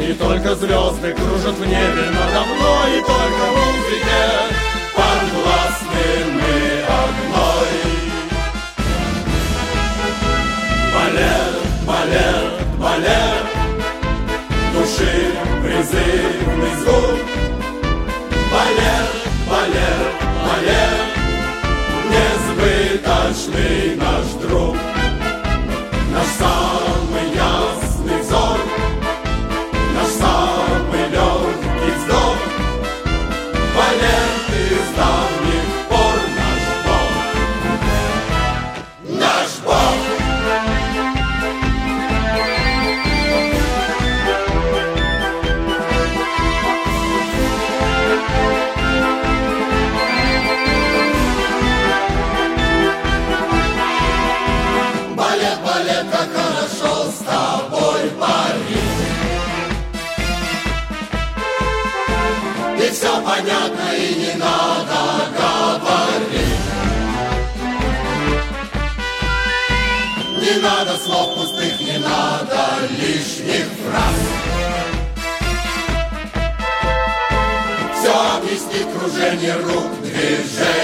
И только звезды кружат в небе надо мной, и только в музыке подвластны мы одной. Балет, балет, балет, души призывный звук. Балет, балет, балет, несбыточный наш друг. Наш самый ясный взор, наш самый легкий вздох. Балет из давних пор наш Бог. Наш Бог. Балет, балет, как хорошо с тобой, Париж. И все понятно, и не надо говорить. Не надо слов пустых, не надо лишних фраз. Все объяснит кружение рук, движение